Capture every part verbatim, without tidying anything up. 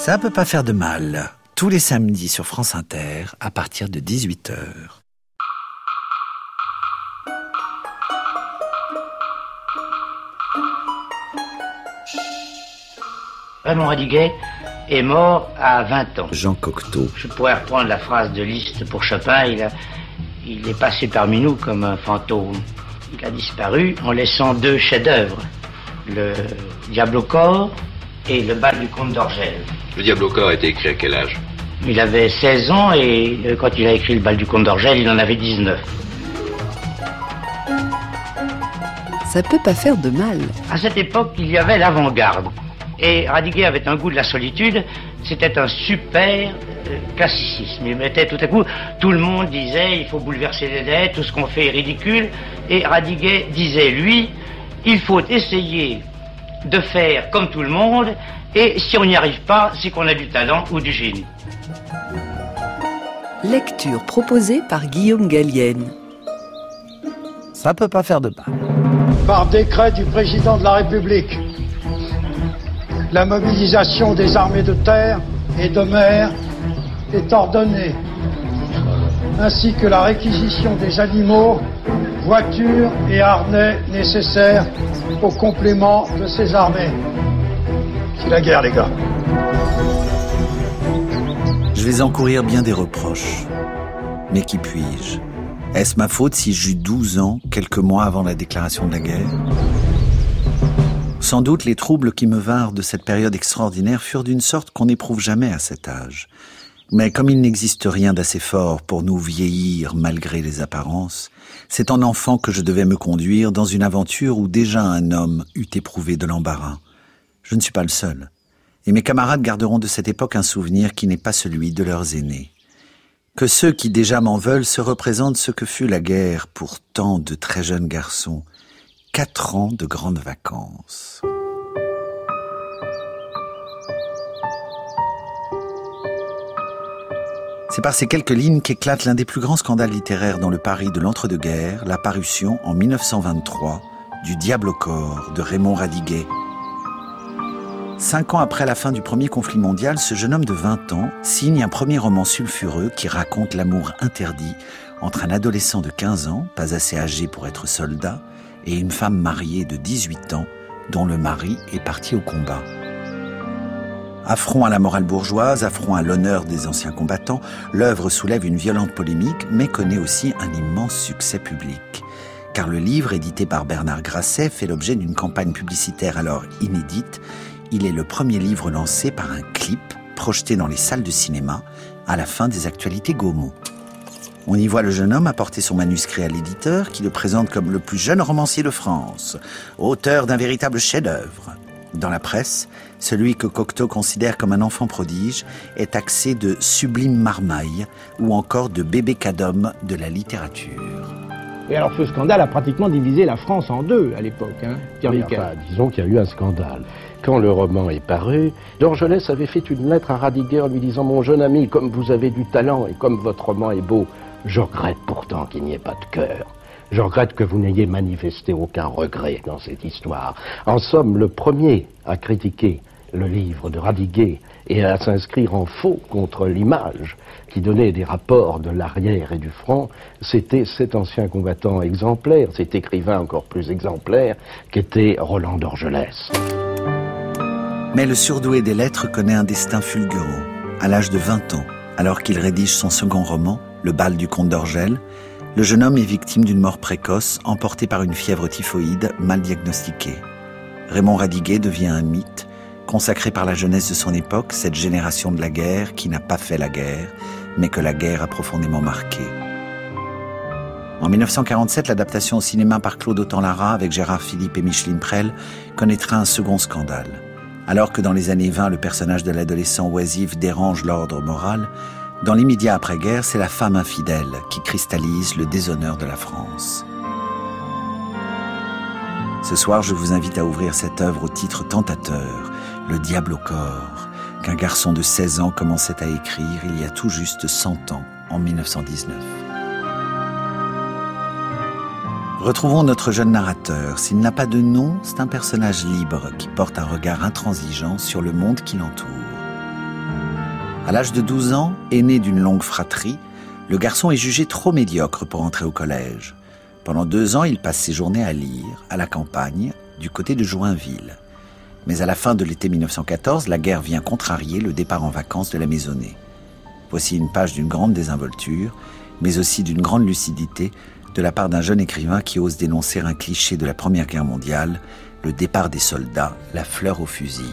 Ça peut pas faire de mal. Tous les samedis sur France Inter, à partir de dix-huit heures. Raymond Radiguet est mort à vingt ans. Jean Cocteau. Je pourrais reprendre la phrase de Liszt pour Chopin. Il, a, il est passé parmi nous comme un fantôme. Il a disparu en laissant deux chefs-d'œuvre. Le Diable au corps et le bal du comte d'Orgel. Le Diable au corps a été écrit à quel âge? Il avait seize ans et quand il a écrit le bal du comte d'Orgel, il en avait dix-neuf. Ça peut pas faire de mal. À cette époque, il y avait l'avant-garde. Et Radiguet avait un goût de la solitude. C'était un super euh, classicisme. Il mettait tout à coup, tout le monde disait, il faut bouleverser les lettres, tout ce qu'on fait est ridicule. Et Radiguet disait, lui, il faut essayer de faire comme tout le monde. Et si on n'y arrive pas, c'est qu'on a du talent ou du génie. Lecture proposée par Guillaume Gallienne. Ça peut pas faire de mal. Par décret du président de la République, la mobilisation des armées de terre et de mer est ordonnée, ainsi que la réquisition des animaux, voitures et harnais nécessaires au complément de ces armées. C'est la guerre, les gars. Je vais encourir bien des reproches. Mais qui puis-je? Est-ce ma faute si j'eus douze ans, quelques mois avant la déclaration de la guerre? Sans doute, les troubles qui me vinrent de cette période extraordinaire furent d'une sorte qu'on n'éprouve jamais à cet âge. Mais comme il n'existe rien d'assez fort pour nous vieillir malgré les apparences, c'est en enfant que je devais me conduire dans une aventure où déjà un homme eût éprouvé de l'embarras. Je ne suis pas le seul. Et mes camarades garderont de cette époque un souvenir qui n'est pas celui de leurs aînés. Que ceux qui déjà m'en veulent se représentent ce que fut la guerre pour tant de très jeunes garçons. Quatre ans de grandes vacances. C'est par ces quelques lignes qu'éclate l'un des plus grands scandales littéraires dans le Paris de l'entre-deux-guerres, la parution en mille neuf cent vingt-trois du Diable au corps de Raymond Radiguet. Cinq ans après la fin du premier conflit mondial, ce jeune homme de vingt ans signe un premier roman sulfureux qui raconte l'amour interdit entre un adolescent de quinze ans, pas assez âgé pour être soldat, et une femme mariée de dix-huit ans, dont le mari est parti au combat. Affront à la morale bourgeoise, affront à l'honneur des anciens combattants, l'œuvre soulève une violente polémique, mais connaît aussi un immense succès public. Car le livre, édité par Bernard Grasset, fait l'objet d'une campagne publicitaire alors inédite. Il est le premier livre lancé par un clip projeté dans les salles de cinéma à la fin des actualités Gaumont. On y voit le jeune homme apporter son manuscrit à l'éditeur qui le présente comme le plus jeune romancier de France, auteur d'un véritable chef-d'œuvre. Dans la presse, celui que Cocteau considère comme un enfant prodige est taxé de sublime marmaille ou encore de bébé cadom de la littérature. Et alors ce scandale a pratiquement divisé la France en deux à l'époque, hein, Pierre oui, enfin, disons qu'il y a eu un scandale. Quand le roman est paru, Dorgelès avait fait une lettre à Radiguet en lui disant « Mon jeune ami, comme vous avez du talent et comme votre roman est beau, je regrette pourtant qu'il n'y ait pas de cœur. Je regrette que vous n'ayez manifesté aucun regret dans cette histoire. » En somme, le premier à critiquer le livre de Radiguet et à s'inscrire en faux contre l'image qui donnait des rapports de l'arrière et du front, c'était cet ancien combattant exemplaire, cet écrivain encore plus exemplaire, qu'était Roland Dorgelès. Mais le surdoué des lettres connaît un destin fulgurant. À l'âge de vingt ans, alors qu'il rédige son second roman, Le bal du comte d'Orgel, le jeune homme est victime d'une mort précoce, emporté par une fièvre typhoïde mal diagnostiquée. Raymond Radiguet devient un mythe, consacré par la jeunesse de son époque, cette génération de la guerre qui n'a pas fait la guerre, mais que la guerre a profondément marqué. En mille neuf cent quarante-sept, l'adaptation au cinéma par Claude Autant-Lara avec Gérard Philippe et Micheline Prel connaîtra un second scandale. Alors que dans les années vingt, le personnage de l'adolescent oisif dérange l'ordre moral, dans l'immédiat après-guerre, c'est la femme infidèle qui cristallise le déshonneur de la France. Ce soir, je vous invite à ouvrir cette œuvre au titre tentateur, Le Diable au corps, qu'un garçon de seize ans commençait à écrire il y a tout juste cent ans, en mille neuf cent dix-neuf. Retrouvons notre jeune narrateur. S'il n'a pas de nom, c'est un personnage libre qui porte un regard intransigeant sur le monde qui l'entoure. À l'âge de douze ans, aîné d'une longue fratrie, le garçon est jugé trop médiocre pour entrer au collège. Pendant deux ans, il passe ses journées à lire, à la campagne, du côté de Joinville. Mais à la fin de l'été mille neuf cent quatorze, la guerre vient contrarier le départ en vacances de la maisonnée. Voici une page d'une grande désinvolture, mais aussi d'une grande lucidité, de la part d'un jeune écrivain qui ose dénoncer un cliché de la Première Guerre mondiale, le départ des soldats, la fleur au fusil.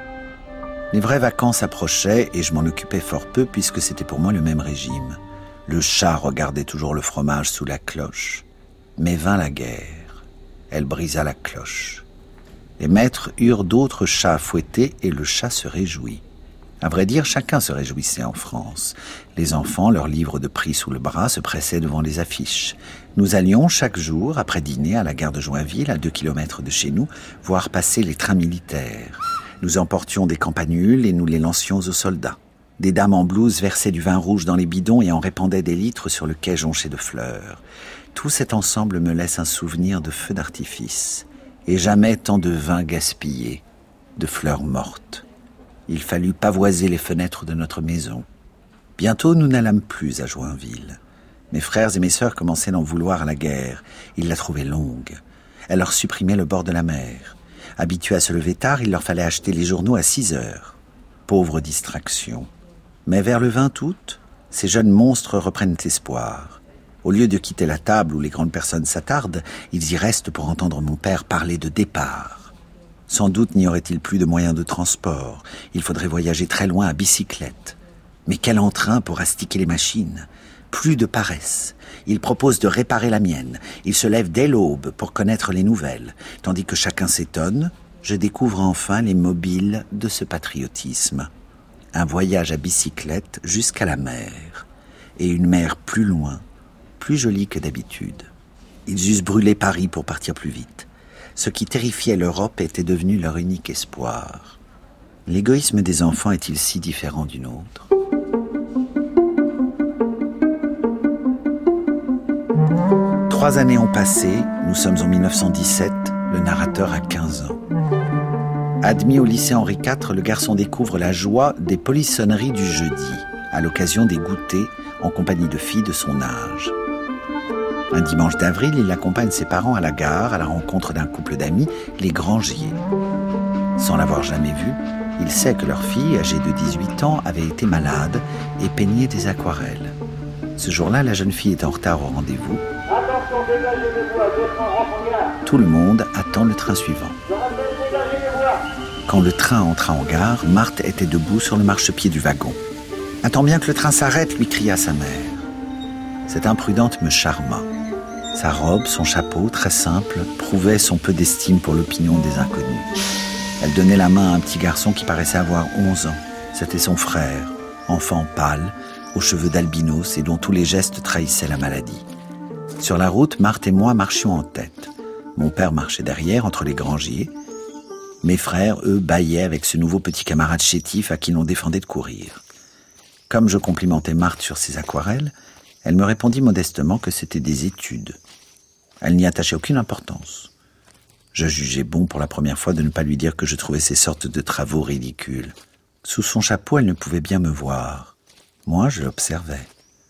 Les vraies vacances approchaient et je m'en occupais fort peu puisque c'était pour moi le même régime. Le chat regardait toujours le fromage sous la cloche. Mais vint la guerre. Elle brisa la cloche. Les maîtres eurent d'autres chats à fouetter et le chat se réjouit. À vrai dire, chacun se réjouissait en France. Les enfants, leurs livres de prix sous le bras, se pressaient devant les affiches. Nous allions chaque jour, après dîner, à la gare de Joinville, à deux kilomètres de chez nous, voir passer les trains militaires. Nous emportions des campanules et nous les lancions aux soldats. Des dames en blouse versaient du vin rouge dans les bidons et en répandaient des litres sur le quai jonché de fleurs. Tout cet ensemble me laisse un souvenir de feux d'artifice. Et jamais tant de vin gaspillé, de fleurs mortes. Il fallut pavoiser les fenêtres de notre maison. Bientôt, nous n'allâmes plus à Joinville. Mes frères et mes sœurs commençaient d'en vouloir à la guerre. Ils la trouvaient longue. Elle leur supprimait le bord de la mer. Habitués à se lever tard, il leur fallait acheter les journaux à six heures. Pauvre distraction. Mais vers le vingt août, ces jeunes monstres reprennent espoir. Au lieu de quitter la table où les grandes personnes s'attardent, ils y restent pour entendre mon père parler de départ. Sans doute n'y aurait-il plus de moyens de transport. Il faudrait voyager très loin à bicyclette. Mais quel entrain pour astiquer les machines. Plus de paresse. Il propose de réparer la mienne. Il se lève dès l'aube pour connaître les nouvelles. Tandis que chacun s'étonne, je découvre enfin les mobiles de ce patriotisme. Un voyage à bicyclette jusqu'à la mer. Et une mer plus loin, plus jolie que d'habitude. Ils eussent brûlé Paris pour partir plus vite. Ce qui terrifiait l'Europe était devenu leur unique espoir. L'égoïsme des enfants est-il si différent du nôtre ? Trois années ont passé, nous sommes en mille neuf cent dix-sept, le narrateur a quinze ans. Admis au lycée Henri quatre, le garçon découvre la joie des polissonneries du jeudi, à l'occasion des goûters en compagnie de filles de son âge. Un dimanche d'avril, il accompagne ses parents à la gare, à la rencontre d'un couple d'amis, les Grangier. Sans l'avoir jamais vu, il sait que leur fille, âgée de dix-huit ans, avait été malade et peignait des aquarelles. Ce jour-là, la jeune fille est en retard au rendez-vous. Tout le monde attend le train suivant. Quand le train entra en gare, Marthe était debout sur le marchepied du wagon. « Attends bien que le train s'arrête », lui cria sa mère. Cette imprudente me charma. Sa robe, son chapeau, très simple, prouvaient son peu d'estime pour l'opinion des inconnus. Elle donnait la main à un petit garçon qui paraissait avoir onze ans. C'était son frère, enfant pâle, aux cheveux d'albinos et dont tous les gestes trahissaient la maladie. Sur la route, Marthe et moi marchions en tête. Mon père marchait derrière, entre les Grangiers. Mes frères, eux, bâillaient avec ce nouveau petit camarade chétif à qui l'on défendait de courir. Comme je complimentais Marthe sur ses aquarelles, elle me répondit modestement que c'était des études. Elle n'y attachait aucune importance. Je jugeais bon pour la première fois de ne pas lui dire que je trouvais ces sortes de travaux ridicules. Sous son chapeau, elle ne pouvait bien me voir. Moi, je l'observais.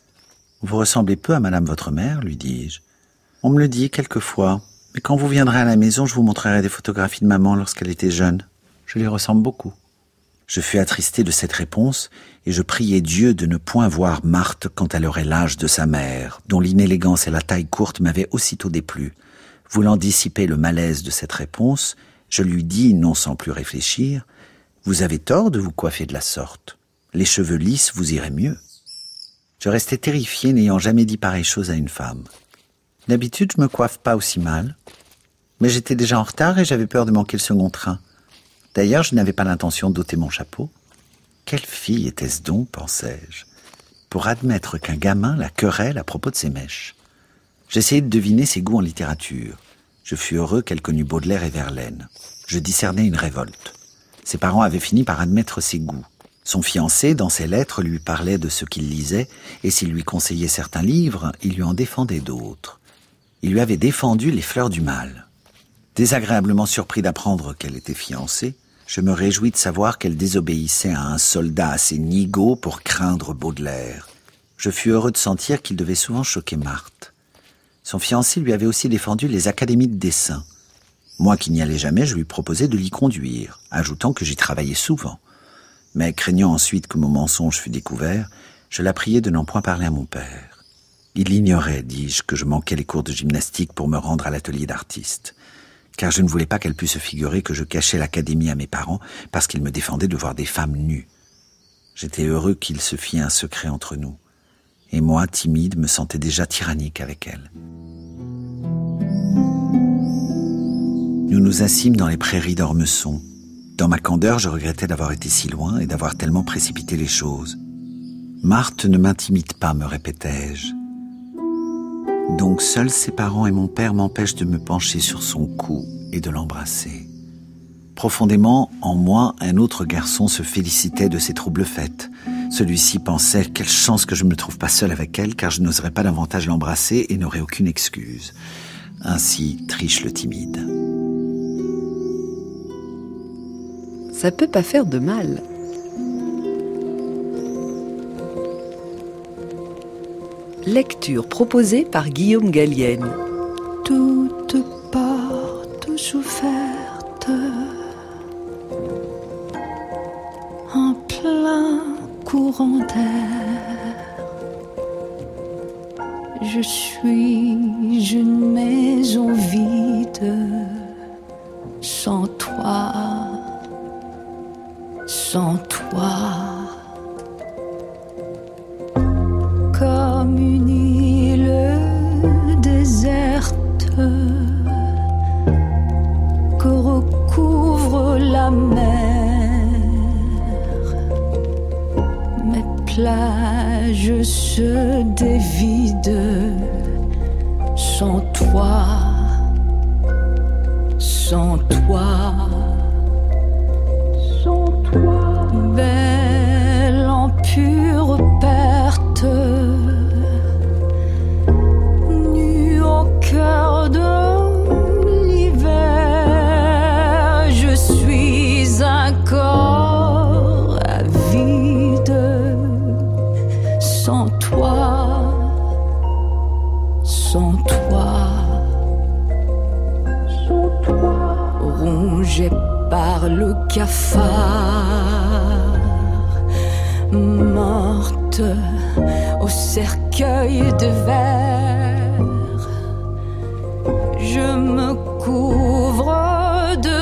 « Vous ressemblez peu à madame votre mère, lui dis-je. On me le dit quelquefois, mais quand vous viendrez à la maison, je vous montrerai des photographies de maman lorsqu'elle était jeune. Je lui ressemble beaucoup. » Je fus attristé de cette réponse et je priai Dieu de ne point voir Marthe quand elle aurait l'âge de sa mère, dont l'inélégance et la taille courte m'avaient aussitôt déplu. Voulant dissiper le malaise de cette réponse, je lui dis, non sans plus réfléchir, « Vous avez tort de vous coiffer de la sorte. Les cheveux lisses vous iraient mieux. » Je restais terrifié, n'ayant jamais dit pareille chose à une femme. D'habitude, je me coiffe pas aussi mal. Mais j'étais déjà en retard et j'avais peur de manquer le second train. D'ailleurs, je n'avais pas l'intention d'ôter mon chapeau. Quelle fille était-ce donc, pensais-je, pour admettre qu'un gamin la querelle à propos de ses mèches. J'essayais de deviner ses goûts en littérature. Je fus heureux qu'elle connût Baudelaire et Verlaine. Je discernais une révolte. Ses parents avaient fini par admettre ses goûts. Son fiancé, dans ses lettres, lui parlait de ce qu'il lisait, et s'il lui conseillait certains livres, il lui en défendait d'autres. Il lui avait défendu Les Fleurs du Mal. Désagréablement surpris d'apprendre qu'elle était fiancée, Je me réjouis de savoir qu'elle désobéissait à un soldat assez nigaud pour craindre Baudelaire. Je fus heureux de sentir qu'il devait souvent choquer Marthe. Son fiancé lui avait aussi défendu les académies de dessin. Moi qui n'y allais jamais, je lui proposais de l'y conduire, ajoutant que j'y travaillais souvent. Mais craignant ensuite que mon mensonge fût découvert, je la priai de n'en point parler à mon père. Il ignorait, dis-je, que je manquais les cours de gymnastique pour me rendre à l'atelier d'artiste, car je ne voulais pas qu'elle pût se figurer que je cachais l'académie à mes parents parce qu'ils me défendaient de voir des femmes nues. J'étais heureux qu'il se fît un secret entre nous, et moi, timide, me sentais déjà tyrannique avec elle. Nous nous assîmes dans les prairies d'Ormesson. Dans ma candeur, je regrettais d'avoir été si loin et d'avoir tellement précipité les choses. Marthe ne m'intimide pas, me répétais-je. Donc seuls ses parents et mon père m'empêchent de me pencher sur son cou et de l'embrasser. Profondément, en moi, un autre garçon se félicitait de ses troubles faits. Celui-ci pensait « Quelle chance que je ne me trouve pas seul avec elle, car je n'oserais pas davantage l'embrasser et n'aurais aucune excuse. » Ainsi triche le timide. Ça peut pas faire de mal. Lecture proposée par Guillaume Gallienne. Toutes portes ouvertes, en plein courant d'air. Je suis une maison vide, sans toi, sans toi. Comme une île déserte que recouvre la mer. Mes plages se dévident sans toi, sans toi, sans toi. Belle en pure perte, nue au cœur de l'hiver, je suis un corps avide, sans toi, sans toi, sans toi. Rongé par le cafard, morte au cercueil de verre, je me couvre de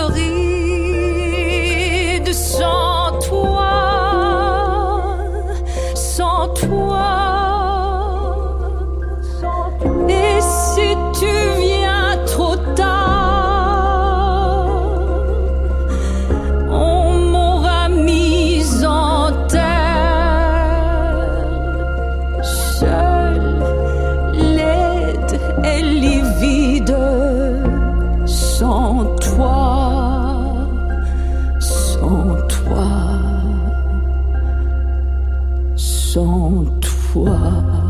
rides sans toi, sans toi, sans toi. Et si tu viens trop tard, on m'aura mise en terre, seule, laide et livide, sans toi, sans toi, sans toi.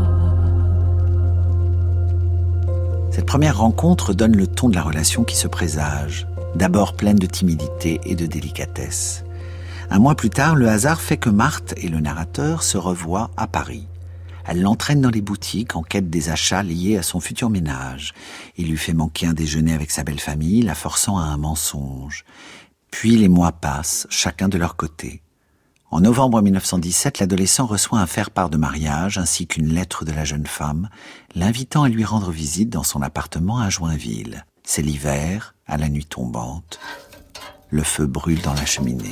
Cette première rencontre donne le ton de la relation qui se présage, d'abord pleine de timidité et de délicatesse. Un mois plus tard, le hasard fait que Marthe et le narrateur se revoient à Paris. Elle l'entraîne dans les boutiques en quête des achats liés à son futur ménage. Il lui fait manquer un déjeuner avec sa belle famille, la forçant à un mensonge. Puis les mois passent, chacun de leur côté. En novembre mille neuf cent dix-sept, l'adolescent reçoit un faire-part de mariage ainsi qu'une lettre de la jeune femme, l'invitant à lui rendre visite dans son appartement à Joinville. C'est l'hiver, à la nuit tombante. Le feu brûle dans la cheminée.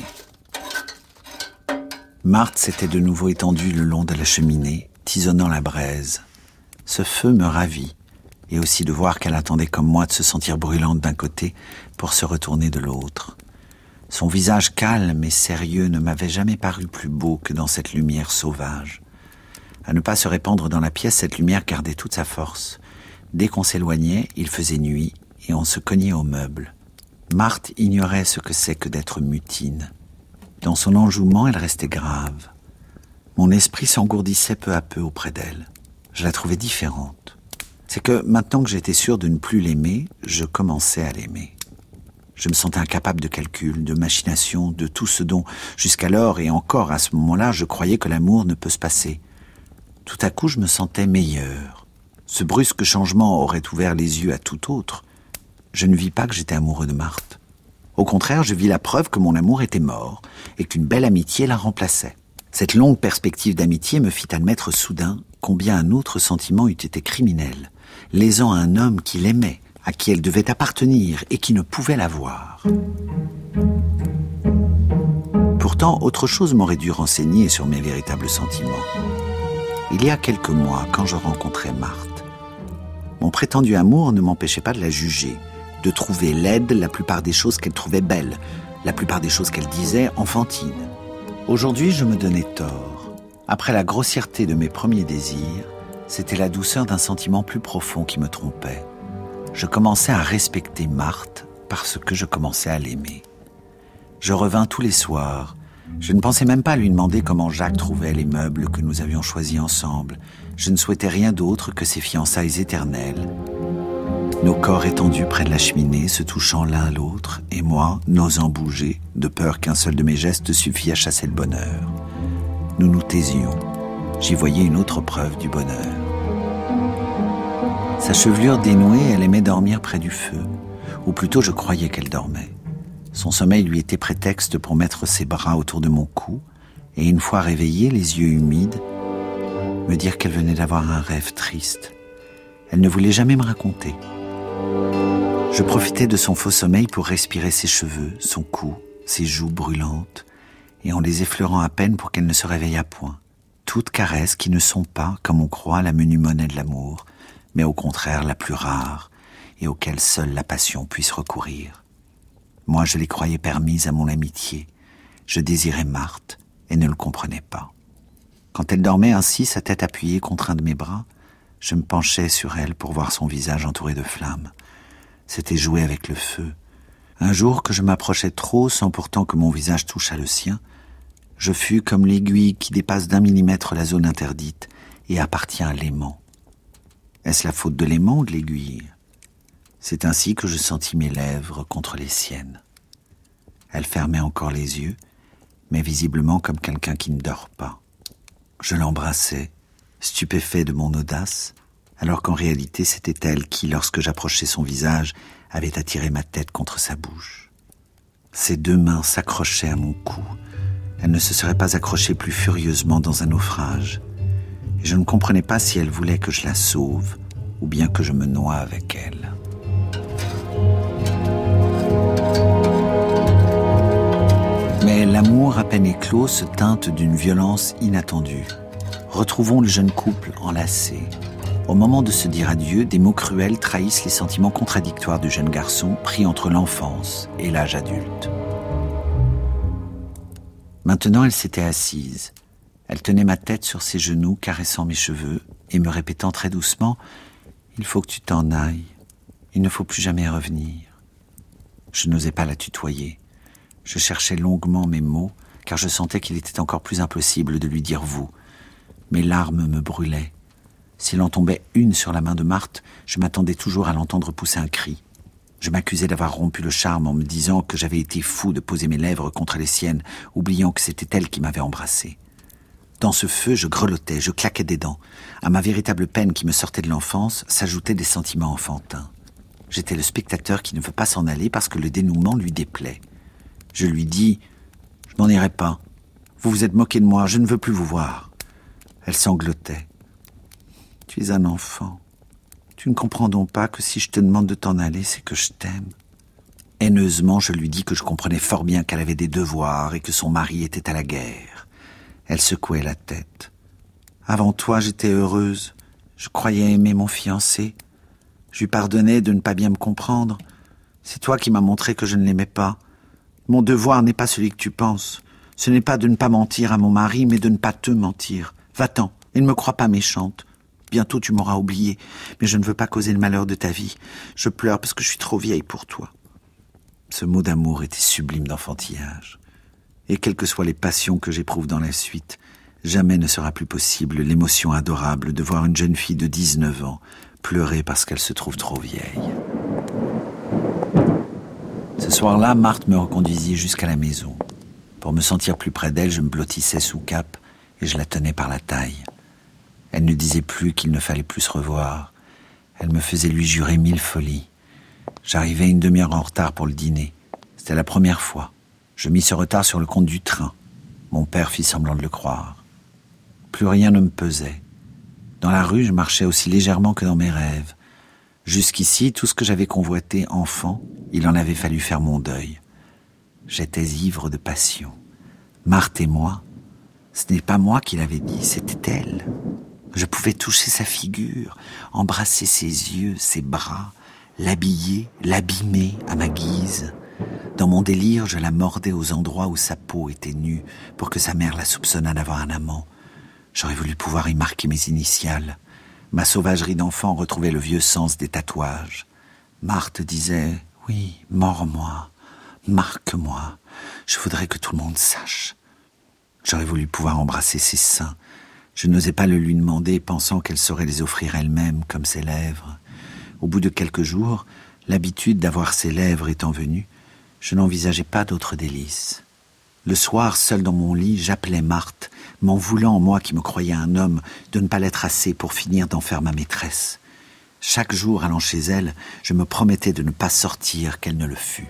Marthe s'était de nouveau étendue le long de la cheminée, tisonnant la braise. Ce feu me ravit, et aussi de voir qu'elle attendait comme moi de se sentir brûlante d'un côté pour se retourner de l'autre. Son visage calme et sérieux ne m'avait jamais paru plus beau que dans cette lumière sauvage. À ne pas se répandre dans la pièce, cette lumière gardait toute sa force. Dès qu'on s'éloignait, il faisait nuit et on se cognait aux meubles. Marthe ignorait ce que c'est que d'être mutine. Dans son enjouement, elle restait grave. Mon esprit s'engourdissait peu à peu auprès d'elle. Je la trouvais différente. C'est que, maintenant que j'étais sûr de ne plus l'aimer, je commençais à l'aimer. Je me sentais incapable de calcul, de machination, de tout ce dont, jusqu'alors et encore à ce moment-là, je croyais que l'amour ne peut se passer. Tout à coup, je me sentais meilleur. Ce brusque changement aurait ouvert les yeux à tout autre. Je ne vis pas que j'étais amoureux de Marthe. Au contraire, je vis la preuve que mon amour était mort et qu'une belle amitié la remplaçait. Cette longue perspective d'amitié me fit admettre soudain combien un autre sentiment eût été criminel, lésant un homme qui l'aimait, à qui elle devait appartenir et qui ne pouvait l'avoir. Pourtant, autre chose m'aurait dû renseigner sur mes véritables sentiments. Il y a quelques mois, quand je rencontrais Marthe, mon prétendu amour ne m'empêchait pas de la juger, de trouver laide la plupart des choses qu'elle trouvait belles, la plupart des choses qu'elle disait enfantines. Aujourd'hui, je me donnais tort. Après la grossièreté de mes premiers désirs, c'était la douceur d'un sentiment plus profond qui me trompait. Je commençais à respecter Marthe parce que je commençais à l'aimer. Je revins tous les soirs. Je ne pensais même pas à lui demander comment Jacques trouvait les meubles que nous avions choisis ensemble. Je ne souhaitais rien d'autre que ces fiançailles éternelles. Nos corps étendus près de la cheminée, se touchant l'un l'autre, et moi, n'osant bouger, de peur qu'un seul de mes gestes suffît à chasser le bonheur. Nous nous taisions. J'y voyais une autre preuve du bonheur. Sa chevelure dénouée, elle aimait dormir près du feu. Ou plutôt, je croyais qu'elle dormait. Son sommeil lui était prétexte pour mettre ses bras autour de mon cou, et une fois réveillée, les yeux humides, me dire qu'elle venait d'avoir un rêve triste. Elle ne voulait jamais me raconter. Je profitais de son faux sommeil pour respirer ses cheveux, son cou, ses joues brûlantes, et en les effleurant à peine pour qu'elle ne se réveillât point. Toutes caresses qui ne sont pas, comme on croit, la menue monnaie de l'amour, mais au contraire la plus rare, et auquel seule la passion puisse recourir. Moi, je les croyais permises à mon amitié. Je désirais Marthe, et ne le comprenais pas. Quand elle dormait ainsi, sa tête appuyée contre un de mes bras, je me penchais sur elle pour voir son visage entouré de flammes. C'était jouer avec le feu. Un jour que je m'approchais trop, sans pourtant que mon visage touchât le sien, je fus comme l'aiguille qui dépasse d'un millimètre la zone interdite et appartient à l'aimant. Est-ce la faute de l'aimant ou de l'aiguille ? C'est ainsi que je sentis mes lèvres contre les siennes. Elle fermait encore les yeux, mais visiblement comme quelqu'un qui ne dort pas. Je l'embrassais, stupéfait de mon audace, alors qu'en réalité c'était elle qui, lorsque j'approchais son visage, avait attiré ma tête contre sa bouche. Ses deux mains s'accrochaient à mon cou. Elle ne se serait pas accrochée plus furieusement dans un naufrage. Et je ne comprenais pas si elle voulait que je la sauve, ou bien que je me noie avec elle. Mais l'amour à peine éclos se teinte d'une violence inattendue. Retrouvons le jeune couple enlacé. Au moment de se dire adieu, des mots cruels trahissent les sentiments contradictoires du jeune garçon pris entre l'enfance et l'âge adulte. Maintenant, elle s'était assise. Elle tenait ma tête sur ses genoux, caressant mes cheveux et me répétant très doucement « Il faut que tu t'en ailles. Il ne faut plus jamais revenir. » Je n'osais pas la tutoyer. Je cherchais longuement mes mots, car je sentais qu'il était encore plus impossible de lui dire « vous ». Mes larmes me brûlaient. S'il en tombait une sur la main de Marthe, je m'attendais toujours à l'entendre pousser un cri. Je m'accusais d'avoir rompu le charme en me disant que j'avais été fou de poser mes lèvres contre les siennes, oubliant que c'était elle qui m'avait embrassé. Dans ce feu, je grelottais, je claquais des dents. À ma véritable peine qui me sortait de l'enfance, s'ajoutaient des sentiments enfantins. J'étais le spectateur qui ne veut pas s'en aller parce que le dénouement lui déplaît. Je lui dis « Je m'en irai pas. Vous vous êtes moqué de moi, je ne veux plus vous voir. » Elle sanglotait. « Tu es un enfant. Tu ne comprends donc pas que si je te demande de t'en aller, c'est que je t'aime. » Haineusement, je lui dis que je comprenais fort bien qu'elle avait des devoirs et que son mari était à la guerre. Elle secouait la tête. « Avant toi, j'étais heureuse. Je croyais aimer mon fiancé. Je lui pardonnais de ne pas bien me comprendre. C'est toi qui m'as montré que je ne l'aimais pas. Mon devoir n'est pas celui que tu penses. Ce n'est pas de ne pas mentir à mon mari, mais de ne pas te mentir. Va-t'en, et ne me crois pas méchante. Bientôt tu m'auras oublié, mais je ne veux pas causer le malheur de ta vie. Je pleure parce que je suis trop vieille pour toi. » Ce mot d'amour était sublime d'enfantillage. Et quelles que soient les passions que j'éprouve dans la suite, jamais ne sera plus possible l'émotion adorable de voir une jeune fille de dix-neuf ans pleurer parce qu'elle se trouve trop vieille. Ce soir-là, Marthe me reconduisit jusqu'à la maison. Pour me sentir plus près d'elle, je me blottissais sous cape et je la tenais par la taille. Elle ne disait plus qu'il ne fallait plus se revoir. Elle me faisait lui jurer mille folies. J'arrivais une demi-heure en retard pour le dîner. C'était la première fois. Je mis ce retard sur le compte du train. Mon père fit semblant de le croire. Plus rien ne me pesait. Dans la rue, je marchais aussi légèrement que dans mes rêves. Jusqu'ici, tout ce que j'avais convoité enfant, il en avait fallu faire mon deuil. J'étais ivre de passion. Marthe et moi, ce n'est pas moi qui l'avais dit, c'était elle. Je pouvais toucher sa figure, embrasser ses yeux, ses bras, l'habiller, l'abîmer à ma guise. Dans mon délire, je la mordais aux endroits où sa peau était nue pour que sa mère la soupçonnât d'avoir un amant. J'aurais voulu pouvoir y marquer mes initiales. Ma sauvagerie d'enfant retrouvait le vieux sens des tatouages. Marthe disait « Oui, mords-moi, marque-moi, je voudrais que tout le monde sache. » J'aurais voulu pouvoir embrasser ses seins. Je n'osais pas le lui demander, pensant qu'elle saurait les offrir elle-même, comme ses lèvres. Au bout de quelques jours, l'habitude d'avoir ses lèvres étant venue, je n'envisageais pas d'autre délice. Le soir, seul dans mon lit, j'appelais Marthe, m'en voulant, moi qui me croyais un homme, de ne pas l'être assez pour finir d'en faire ma maîtresse. Chaque jour, allant chez elle, je me promettais de ne pas sortir, qu'elle ne le fût.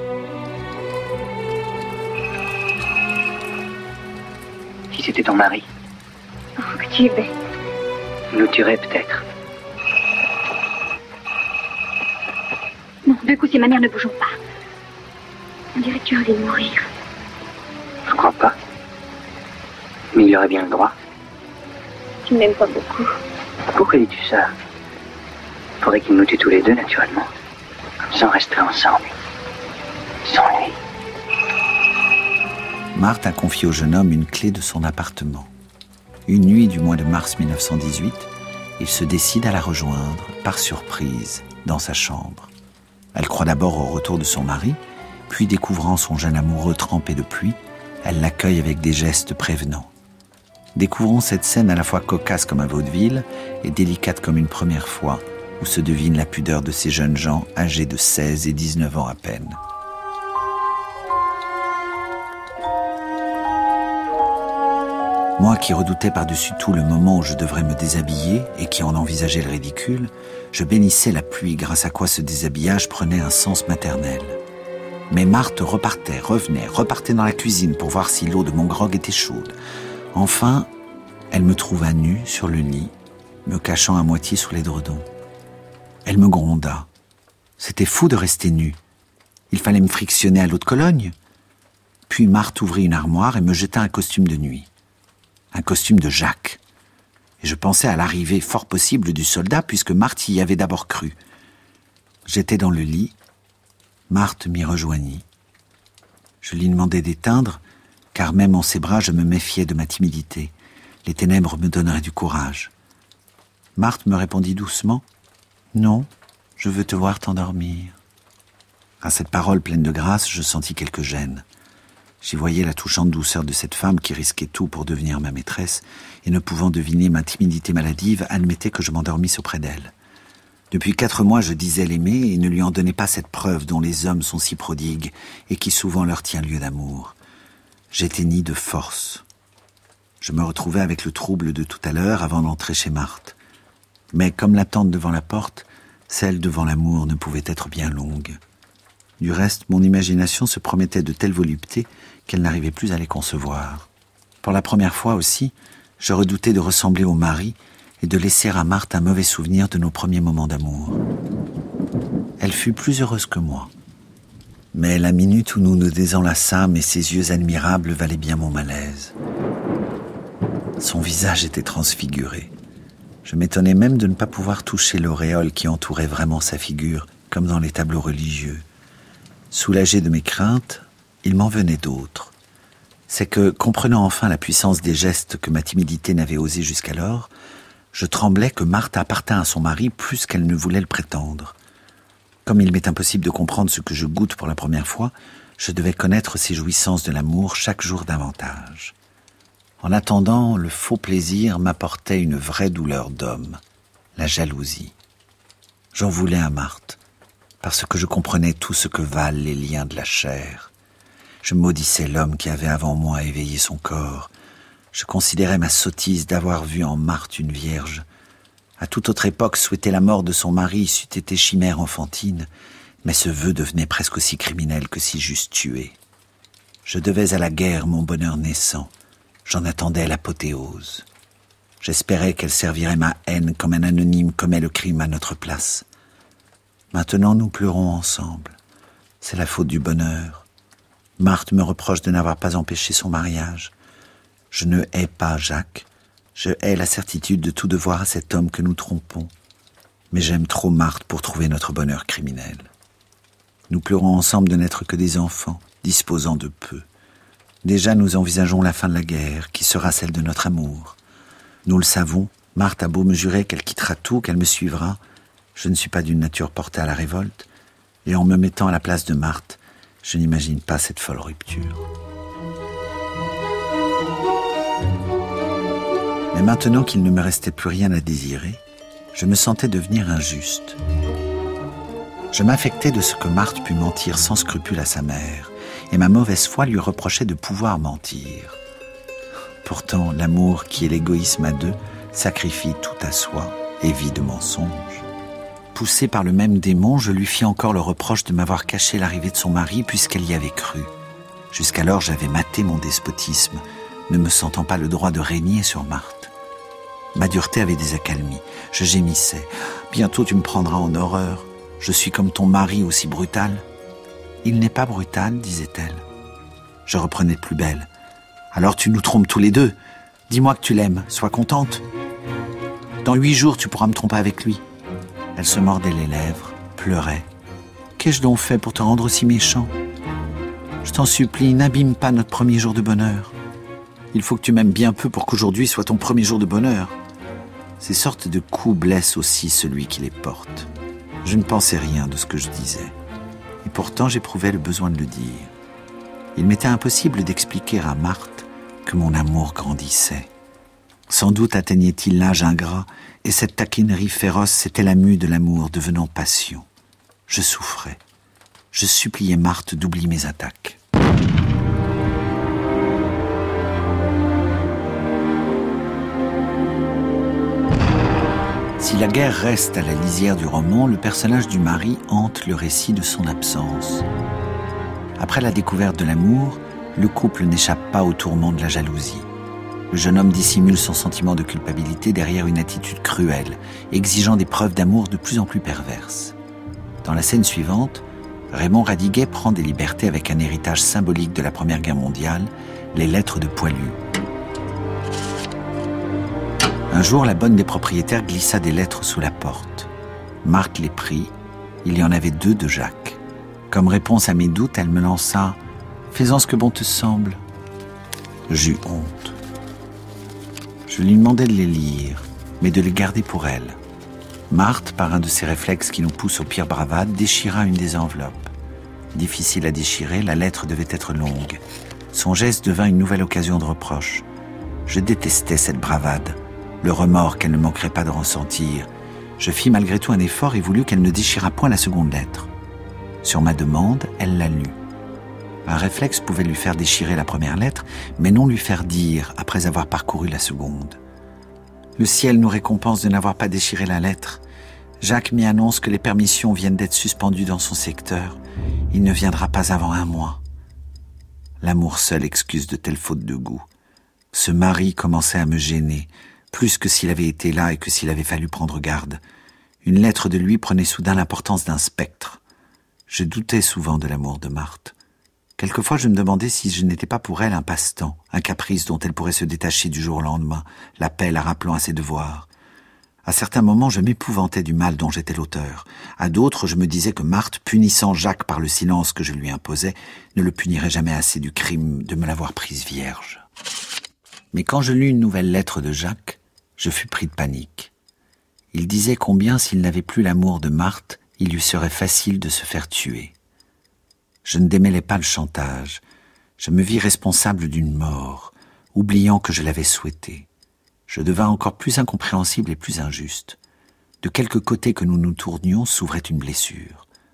Si c'était ton mari. Oh, que tu es bête. Il nous tuerait peut-être. Non, d'un coup, ces manières ne bougeons pas. On dirait que tu as envie de mourir. Je crois pas. Mais il y aurait bien le droit. Tu ne m'aimes pas beaucoup. Pourquoi dis-tu ça? Faudrait qu'il nous tue tous les deux, naturellement. Comme ça, on resterait ensemble. Sans lui. Marthe a confié au jeune homme une clé de son appartement. Une nuit du mois de mars mille neuf cent dix-huit, il se décide à la rejoindre, par surprise, dans sa chambre. Elle croit d'abord au retour de son mari, puis découvrant son jeune amoureux trempé de pluie, elle l'accueille avec des gestes prévenants. Découvrons cette scène à la fois cocasse comme un vaudeville et délicate comme une première fois, où se devine la pudeur de ces jeunes gens âgés de seize et dix-neuf ans à peine. Moi qui redoutais par-dessus tout le moment où je devrais me déshabiller et qui en envisageais le ridicule, je bénissais la pluie grâce à quoi ce déshabillage prenait un sens maternel. Mais Marthe repartait, revenait, repartait dans la cuisine pour voir si l'eau de mon grog était chaude. Enfin, elle me trouva nue sur le lit, me cachant à moitié sous l'édredon. Elle me gronda. C'était fou de rester nue. Il fallait me frictionner à l'eau de Cologne. Puis Marthe ouvrit une armoire et me jeta un costume de nuit. Un costume de Jacques. Et je pensais à l'arrivée fort possible du soldat puisque Marthe y avait d'abord cru. J'étais dans le lit. Marthe m'y rejoignit. Je lui demandai d'éteindre, car même en ses bras, je me méfiais de ma timidité. Les ténèbres me donneraient du courage. Marthe me répondit doucement « Non, je veux te voir t'endormir. » À cette parole pleine de grâce, je sentis quelque gêne. J'y voyais la touchante douceur de cette femme qui risquait tout pour devenir ma maîtresse et ne pouvant deviner ma timidité maladive, admettait que je m'endormisse auprès d'elle. Depuis quatre mois, je disais l'aimer et ne lui en donnais pas cette preuve dont les hommes sont si prodigues et qui souvent leur tient lieu d'amour. J'éteignis de force. Je me retrouvais avec le trouble de tout à l'heure avant d'entrer chez Marthe. Mais comme l'attente devant la porte, celle devant l'amour ne pouvait être bien longue. Du reste, mon imagination se promettait de telles voluptés qu'elle n'arrivait plus à les concevoir. Pour la première fois aussi, je redoutais de ressembler au mari et de laisser à Marthe un mauvais souvenir de nos premiers moments d'amour. Elle fut plus heureuse que moi. Mais la minute où nous nous désenlaçâmes et ses yeux admirables valaient bien mon malaise. Son visage était transfiguré. Je m'étonnais même de ne pas pouvoir toucher l'auréole qui entourait vraiment sa figure, comme dans les tableaux religieux. Soulagé de mes craintes, il m'en venait d'autres. C'est que, comprenant enfin la puissance des gestes que ma timidité n'avait osé jusqu'alors, je tremblais que Marthe appartînt à son mari plus qu'elle ne voulait le prétendre. Comme il m'est impossible de comprendre ce que je goûte pour la première fois, je devais connaître ces jouissances de l'amour chaque jour davantage. En attendant, le faux plaisir m'apportait une vraie douleur d'homme, la jalousie. J'en voulais à Marthe. parce que je comprenais tout ce que valent les liens de la chair. Je maudissais l'homme qui avait avant moi éveillé son corps. Je considérais ma sottise d'avoir vu en Marthe une vierge. À toute autre époque, souhaiter la mort de son mari c'eût été chimère enfantine, mais ce vœu devenait presque aussi criminel que si j'eusse tué. Je devais à la guerre mon bonheur naissant. J'en attendais l'apothéose. J'espérais qu'elle servirait ma haine comme un anonyme commet le crime à notre place. Maintenant, nous pleurons ensemble. C'est la faute du bonheur. Marthe me reproche de n'avoir pas empêché son mariage. Je ne hais pas Jacques. Je hais la certitude de tout devoir à cet homme que nous trompons. Mais j'aime trop Marthe pour trouver notre bonheur criminel. Nous pleurons ensemble de n'être que des enfants, disposant de peu. Déjà, nous envisageons la fin de la guerre, qui sera celle de notre amour. Nous le savons, Marthe a beau me jurer qu'elle quittera tout, qu'elle me suivra. Je ne suis pas d'une nature portée à la révolte, et en me mettant à la place de Marthe, je n'imagine pas cette folle rupture. Mais maintenant qu'il ne me restait plus rien à désirer, je me sentais devenir injuste. Je m'affectais de ce que Marthe put mentir sans scrupule à sa mère, et ma mauvaise foi lui reprochait de pouvoir mentir. Pourtant, l'amour qui est l'égoïsme à deux sacrifie tout à soi et vit de mensonges. Poussé par le même démon, je lui fis encore le reproche de m'avoir caché l'arrivée de son mari puisqu'elle y avait cru. Jusqu'alors, j'avais maté mon despotisme, ne me sentant pas le droit de régner sur Marthe. Ma dureté avait des accalmies. Je gémissais. « Bientôt tu me prendras en horreur. Je suis comme ton mari aussi brutal. » « Il n'est pas brutal, disait-elle. Je reprenais de plus belle. « Alors tu nous trompes tous les deux. Dis-moi que tu l'aimes, sois contente. Dans huit jours, tu pourras me tromper avec lui. » Elle se mordait les lèvres, pleurait. « Qu'ai-je donc fait pour te rendre si méchant ? Je t'en supplie, n'abîme pas notre premier jour de bonheur. Il faut que tu m'aimes bien peu pour qu'aujourd'hui soit ton premier jour de bonheur. » Ces sortes de coups blessent aussi celui qui les porte. Je ne pensais rien de ce que je disais. Et pourtant, j'éprouvais le besoin de le dire. Il m'était impossible d'expliquer à Marthe que mon amour grandissait. Sans doute atteignait-il l'âge ingrat, et cette taquinerie féroce, c'était la mue de l'amour devenant passion. Je souffrais. Je suppliais Marthe d'oublier mes attaques. Si la guerre reste à la lisière du roman, le personnage du mari hante le récit de son absence. Après la découverte de l'amour, le couple n'échappe pas au tourment de la jalousie. Le jeune homme dissimule son sentiment de culpabilité derrière une attitude cruelle, exigeant des preuves d'amour de plus en plus perverses. Dans la scène suivante, Raymond Radiguet prend des libertés avec un héritage symbolique de la Première Guerre mondiale, les lettres de Poilu. Un jour, la bonne des propriétaires glissa des lettres sous la porte. Marthe les prit. Il y en avait deux de Jacques. Comme réponse à mes doutes, elle me lança « Fais-en ce que bon te semble ». J'eus honte. Je lui demandai de les lire, mais de les garder pour elle. Marthe, par un de ces réflexes qui nous poussent aux pires bravades, déchira une des enveloppes. Difficile à déchirer, la lettre devait être longue. Son geste devint une nouvelle occasion de reproche. Je détestais cette bravade. Le remords qu'elle ne manquerait pas de ressentir. Je fis malgré tout un effort et voulus qu'elle ne déchirât point la seconde lettre. Sur ma demande, elle la lut. Un réflexe pouvait lui faire déchirer la première lettre, mais non lui faire dire, après avoir parcouru la seconde. Le ciel nous récompense de n'avoir pas déchiré la lettre. Jacques m'y annonce que les permissions viennent d'être suspendues dans son secteur. Il ne viendra pas avant un mois. L'amour seul excuse de telles fautes de goût. Ce mari commençait à me gêner, plus que s'il avait été là et que s'il avait fallu prendre garde. Une lettre de lui prenait soudain l'importance d'un spectre. Je doutais souvent de l'amour de Marthe. Quelquefois, je me demandais si je n'étais pas pour elle un passe-temps, un caprice dont elle pourrait se détacher du jour au lendemain, l'appel la rappelant à ses devoirs. À certains moments, je m'épouvantais du mal dont j'étais l'auteur. À d'autres, je me disais que Marthe, punissant Jacques par le silence que je lui imposais, ne le punirait jamais assez du crime de me l'avoir prise vierge. Mais quand je lus une nouvelle lettre de Jacques, je fus pris de panique. Il disait combien, s'il n'avait plus l'amour de Marthe, il lui serait facile de se faire tuer. Je ne démêlais pas le chantage. Je me vis responsable d'une mort, oubliant que je l'avais souhaitée. Je devins encore plus incompréhensible et plus injuste. De quelque côté que nous nous tournions s'ouvrait une blessure.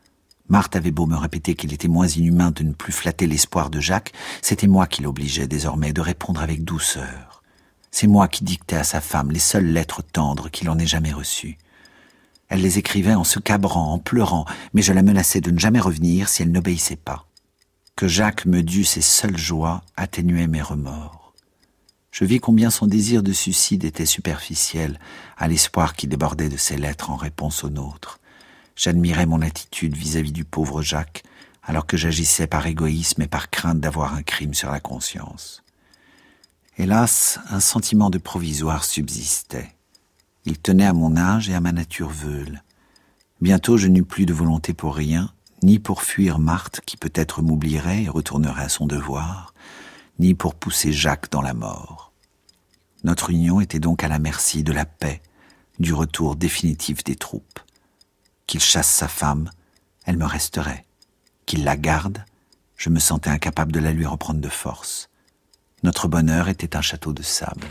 Marthe avait beau me répéter qu'il était moins inhumain de ne plus flatter l'espoir de Jacques, c'était moi qui l'obligeais désormais de répondre avec douceur. C'est moi qui dictais à sa femme les seules lettres tendres qu'il en ait jamais reçues. Elle les écrivait en se cabrant, en pleurant, mais je la menaçais de ne jamais revenir si elle n'obéissait pas. Que Jacques me dût ses seules joies atténuait mes remords. Je vis combien son désir de suicide était superficiel à l'espoir qui débordait de ses lettres en réponse aux nôtres. J'admirais mon attitude vis-à-vis du pauvre Jacques, alors que j'agissais par égoïsme et par crainte d'avoir un crime sur la conscience. Hélas, un sentiment de provisoire subsistait. Il tenait à mon âge et à ma nature veule. Bientôt je n'eus plus de volonté pour rien, ni pour fuir Marthe qui peut-être m'oublierait et retournerait à son devoir, ni pour pousser Jacques dans la mort. Notre union était donc à la merci de la paix, du retour définitif des troupes. Qu'il chasse sa femme, elle me resterait. Qu'il la garde, je me sentais incapable de la lui reprendre de force. Notre bonheur était un château de sable.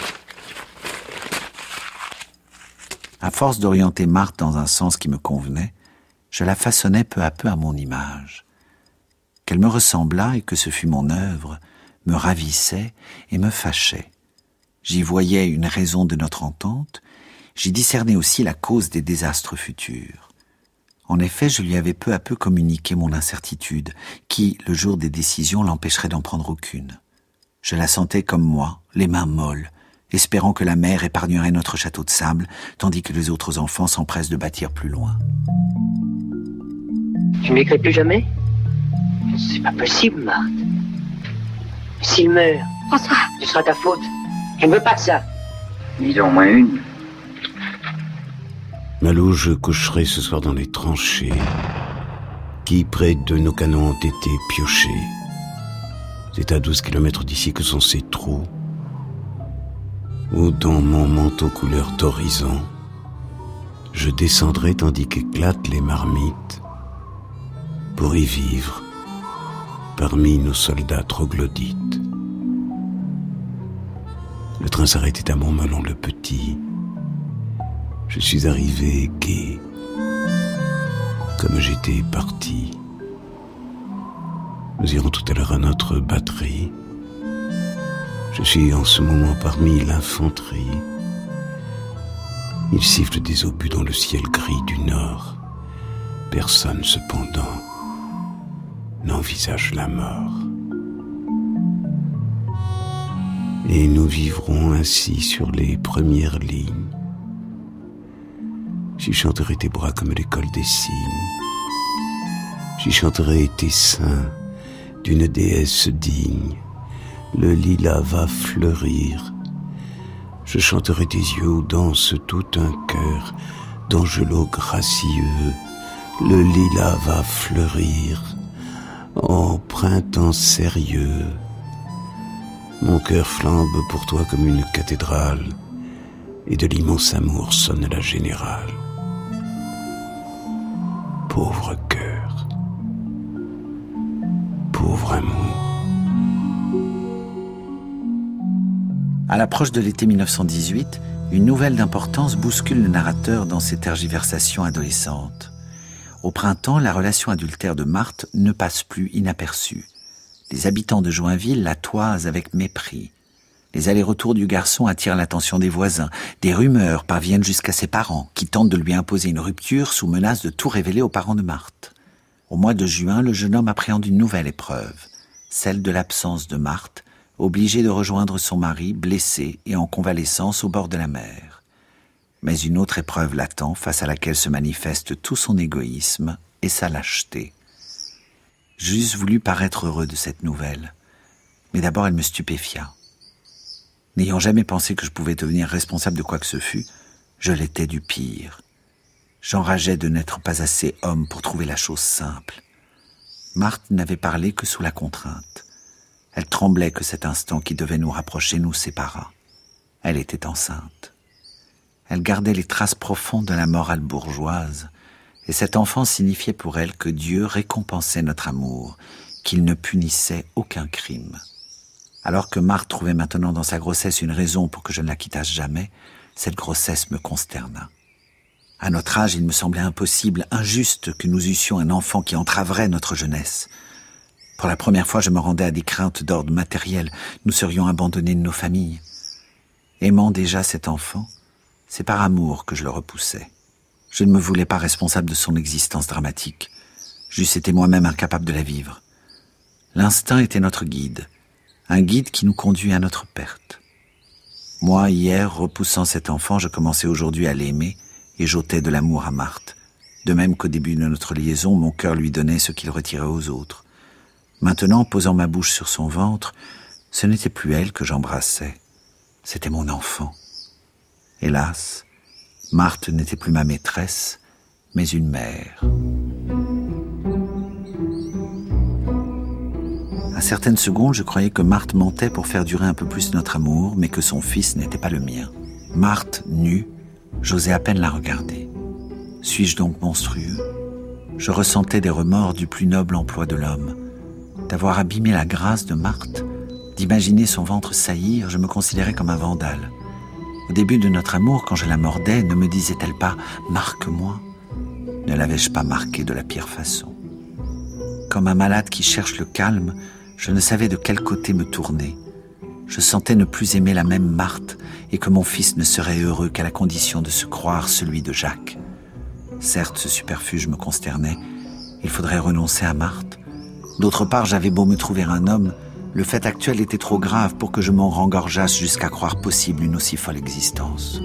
À force d'orienter Marthe dans un sens qui me convenait, je la façonnais peu à peu à mon image. Qu'elle me ressemblât et que ce fût mon œuvre, me ravissait et me fâchait. J'y voyais une raison de notre entente, j'y discernais aussi la cause des désastres futurs. En effet, je lui avais peu à peu communiqué mon incertitude, qui, le jour des décisions, l'empêcherait d'en prendre aucune. Je la sentais comme moi, les mains molles, espérant que la mer épargnerait notre château de sable, tandis que les autres enfants s'empressent de bâtir plus loin. Tu m'écris plus jamais? C'est pas possible, Marthe. S'il meurt, François, ce sera ta faute. Je ne veux pas de ça. Dis au moins une. Malou, je coucherai ce soir dans les tranchées, qui, près de nos canons, ont été piochés. C'est à douze kilomètres d'ici que sont ces trous, où, dans mon manteau couleur d'horizon, je descendrai tandis qu'éclatent les marmites, pour y vivre, parmi nos soldats troglodytes. Le train s'arrêtait à Montmelon-le-Petit. Je suis arrivé gai, comme j'étais parti. Nous irons tout à l'heure à notre batterie. Je suis en ce moment parmi l'infanterie. Il siffle des obus dans le ciel gris du nord. Personne, cependant, n'envisage la mort. Et nous vivrons ainsi sur les premières lignes. J'y chanterai tes bras comme l'école des cygnes. J'y chanterai tes seins d'une déesse digne. Le lilas va fleurir. Je chanterai tes yeux où danse tout un cœur d'angelots gracieux. Le lilas va fleurir. Oh, printemps sérieux. Mon cœur flambe pour toi comme une cathédrale, et de l'immense amour sonne la générale. Pauvre cœur, pauvre amour. À l'approche de l'été mille neuf cent dix-huit, une nouvelle d'importance bouscule le narrateur dans ses tergiversations adolescentes. Au printemps, la relation adultère de Marthe ne passe plus inaperçue. Les habitants de Joinville la toisent avec mépris. Les allers-retours du garçon attirent l'attention des voisins. Des rumeurs parviennent jusqu'à ses parents, qui tentent de lui imposer une rupture sous menace de tout révéler aux parents de Marthe. Au mois de juin, le jeune homme appréhende une nouvelle épreuve, celle de l'absence de Marthe, obligée de rejoindre son mari, blessé et en convalescence au bord de la mer. Mais une autre épreuve l'attend, face à laquelle se manifeste tout son égoïsme et sa lâcheté. J'eusse voulu paraître heureux de cette nouvelle, mais d'abord elle me stupéfia. N'ayant jamais pensé que je pouvais devenir responsable de quoi que ce fût, je l'étais du pire. J'enrageais de n'être pas assez homme pour trouver la chose simple. Marthe n'avait parlé que sous la contrainte. Elle tremblait que cet instant qui devait nous rapprocher nous séparât. Elle était enceinte. Elle gardait les traces profondes de la morale bourgeoise, et cet enfant signifiait pour elle que Dieu récompensait notre amour, qu'il ne punissait aucun crime. Alors que Marthe trouvait maintenant dans sa grossesse une raison pour que je ne la quittasse jamais, cette grossesse me consterna. À notre âge, il me semblait impossible, injuste que nous eussions un enfant qui entraverait notre jeunesse. Pour la première fois, je me rendais à des craintes d'ordre matériel. Nous serions abandonnés de nos familles. Aimant déjà cet enfant, c'est par amour que je le repoussais. Je ne me voulais pas responsable de son existence dramatique. J'eusse été moi-même incapable de la vivre. L'instinct était notre guide, un guide qui nous conduit à notre perte. Moi, hier, repoussant cet enfant, je commençais aujourd'hui à l'aimer et j'ôtais de l'amour à Marthe. De même qu'au début de notre liaison, mon cœur lui donnait ce qu'il retirait aux autres. Maintenant, posant ma bouche sur son ventre, ce n'était plus elle que j'embrassais, c'était mon enfant. Hélas, Marthe n'était plus ma maîtresse, mais une mère. À certaines secondes, je croyais que Marthe mentait pour faire durer un peu plus notre amour, mais que son fils n'était pas le mien. Marthe, nue, j'osais à peine la regarder. Suis-je donc monstrueux? Je ressentais des remords du plus noble emploi de l'homme. D'avoir abîmé la grâce de Marthe, d'imaginer son ventre saillir, je me considérais comme un vandale. Au début de notre amour, quand je la mordais, ne me disait-elle pas « marque-moi » ? Ne l'avais-je pas marquée de la pire façon? Comme un malade qui cherche le calme, je ne savais de quel côté me tourner. Je sentais ne plus aimer la même Marthe et que mon fils ne serait heureux qu'à la condition de se croire celui de Jacques. Certes, ce superfuge me consternait. Il faudrait renoncer à Marthe. D'autre part, j'avais beau me trouver un homme, le fait actuel était trop grave pour que je m'en rengorgeasse jusqu'à croire possible une aussi folle existence.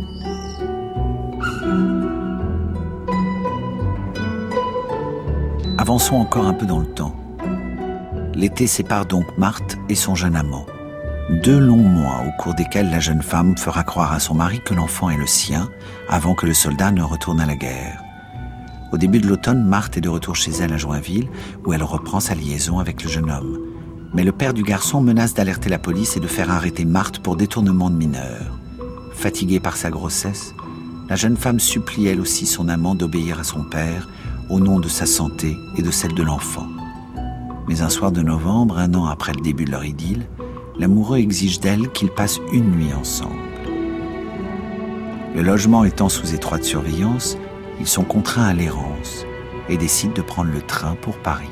Avançons encore un peu dans le temps. L'été sépare donc Marthe et son jeune amant. Deux longs mois au cours desquels la jeune femme fera croire à son mari que l'enfant est le sien, avant que le soldat ne retourne à la guerre. Au début de l'automne, Marthe est de retour chez elle à Joinville, où elle reprend sa liaison avec le jeune homme. Mais le père du garçon menace d'alerter la police et de faire arrêter Marthe pour détournement de mineurs. Fatiguée par sa grossesse, la jeune femme supplie elle aussi son amant d'obéir à son père, au nom de sa santé et de celle de l'enfant. Mais un soir de novembre, un an après le début de leur idylle, l'amoureux exige d'elle qu'ils passent une nuit ensemble. Le logement étant sous étroite surveillance, ils sont contraints à l'errance et décident de prendre le train pour Paris.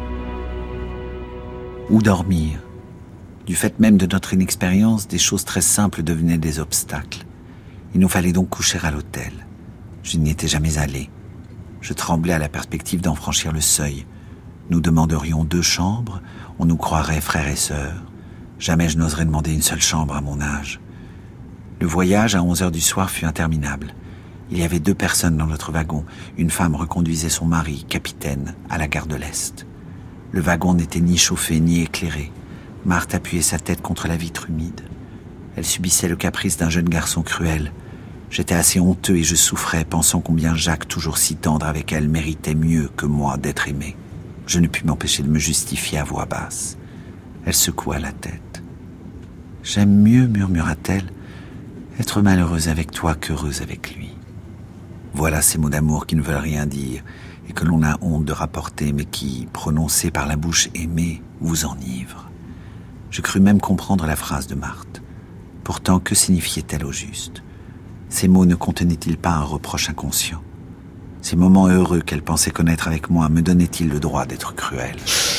Où dormir? Du fait même de notre inexpérience, des choses très simples devenaient des obstacles. Il nous fallait donc coucher à l'hôtel. Je n'y étais jamais allé. Je tremblais à la perspective d'en franchir le seuil. Nous demanderions deux chambres, on nous croirait frères et sœurs. Jamais je n'oserais demander une seule chambre à mon âge. Le voyage à onze heures du soir fut interminable. Il y avait deux personnes dans notre wagon. Une femme reconduisait son mari, capitaine, à la gare de l'Est. Le wagon n'était ni chauffé ni éclairé. Marthe appuyait sa tête contre la vitre humide. Elle subissait le caprice d'un jeune garçon cruel. J'étais assez honteux et je souffrais, pensant combien Jacques, toujours si tendre avec elle, méritait mieux que moi d'être aimé. Je ne pus m'empêcher de me justifier à voix basse. Elle secoua la tête. « J'aime mieux, murmura-t-elle, être malheureuse avec toi qu'heureuse avec lui. » Voilà ces mots d'amour qui ne veulent rien dire et que l'on a honte de rapporter, mais qui, prononcés par la bouche aimée, vous enivrent. Je crus même comprendre la phrase de Marthe. Pourtant, que signifiait-elle au juste? Ces mots ne contenaient-ils pas un reproche inconscient? Ces moments heureux qu'elle pensait connaître avec moi me donnaient-ils le droit d'être cruel?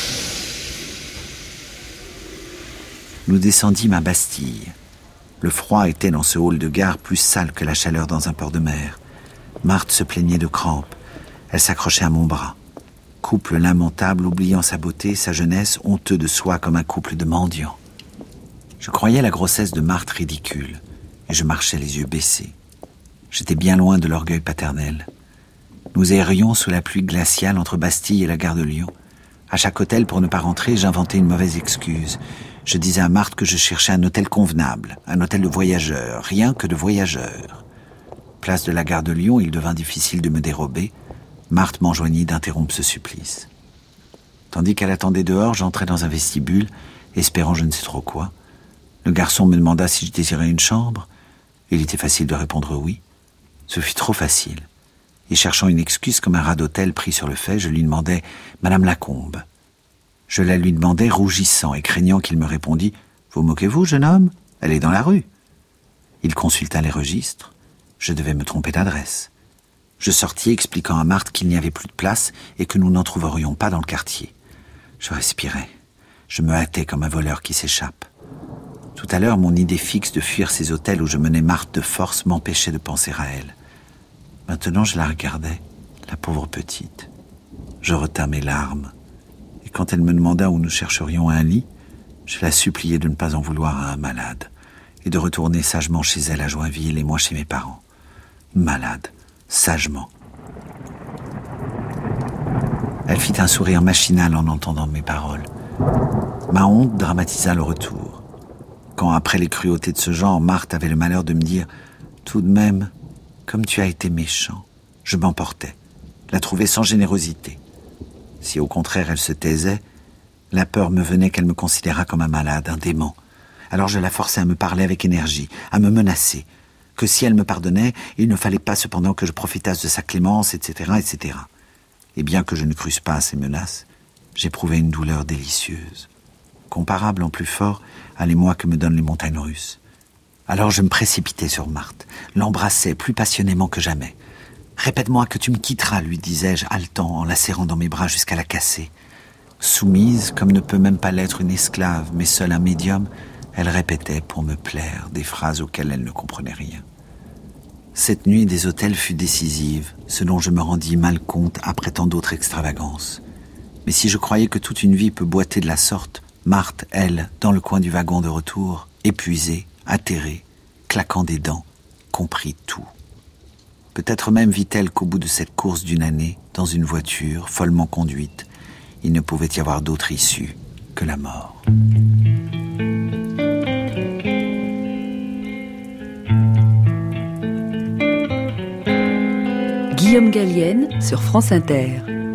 Nous descendîmes à Bastille. Le froid était dans ce hall de gare plus sale que la chaleur dans un port de mer. Marthe se plaignait de crampes. Elle s'accrochait à mon bras. Couple lamentable, oubliant sa beauté, sa jeunesse, honteux de soi comme un couple de mendiants. Je croyais la grossesse de Marthe ridicule, et je marchais les yeux baissés. J'étais bien loin de l'orgueil paternel. Nous errions sous la pluie glaciale entre Bastille et la gare de Lyon. À chaque hôtel, pour ne pas rentrer, j'inventais une mauvaise excuse. Je disais à Marthe que je cherchais un hôtel convenable, un hôtel de voyageurs, rien que de voyageurs. Place de la gare de Lyon, il devint difficile de me dérober. Marthe m'enjoignit d'interrompre ce supplice. Tandis qu'elle attendait dehors, j'entrais dans un vestibule, espérant je ne sais trop quoi. Le garçon me demanda si je désirais une chambre. Il était facile de répondre oui. Ce fut trop facile. Et cherchant une excuse comme un rat d'hôtel pris sur le fait, je lui demandais « Madame Lacombe ». Je la lui demandais rougissant et craignant qu'il me répondît « Vous moquez-vous, jeune homme? Elle est dans la rue ». Il consulta les registres. Je devais me tromper d'adresse. Je sortis expliquant à Marthe qu'il n'y avait plus de place et que nous n'en trouverions pas dans le quartier. Je respirais. Je me hâtais comme un voleur qui s'échappe. Tout à l'heure, mon idée fixe de fuir ces hôtels où je menais Marthe de force m'empêchait de penser à elle. Maintenant, je la regardais, la pauvre petite. Je retins mes larmes. Et quand elle me demanda où nous chercherions un lit, je la suppliai de ne pas en vouloir à un malade et de retourner sagement chez elle à Joinville et moi chez mes parents. Malade, sagement. Elle fit un sourire machinal en entendant mes paroles. Ma honte dramatisa le retour. Quand, après les cruautés de ce genre, Marthe avait le malheur de me dire « Tout de même, comme tu as été méchant », je m'emportais, la trouvais sans générosité. Si au contraire elle se taisait, la peur me venait qu'elle me considérât comme un malade, un dément. Alors je la forçais à me parler avec énergie, à me menacer, que si elle me pardonnait, il ne fallait pas cependant que je profitasse de sa clémence, et cetera, et cetera. Et bien que je ne crusse pas à ces menaces, j'éprouvais une douleur délicieuse, comparable en plus fort à l'émoi que me donnent les montagnes russes. Alors je me précipitai sur Marthe, l'embrassai plus passionnément que jamais. « Répète-moi que tu me quitteras, lui disais-je, haletant, en la serrant dans mes bras jusqu'à la casser. » Soumise, comme ne peut même pas l'être une esclave, mais seule un médium, elle répétait pour me plaire des phrases auxquelles elle ne comprenait rien. Cette nuit des hôtels fut décisive, ce dont je me rendis mal compte après tant d'autres extravagances. Mais si je croyais que toute une vie peut boiter de la sorte, Marthe, elle, dans le coin du wagon de retour, épuisée, atterrée, claquant des dents, comprit tout. Peut-être même vit-elle qu'au bout de cette course d'une année, dans une voiture, follement conduite, il ne pouvait y avoir d'autre issue que la mort. Guillaume Gallienne sur France Inter.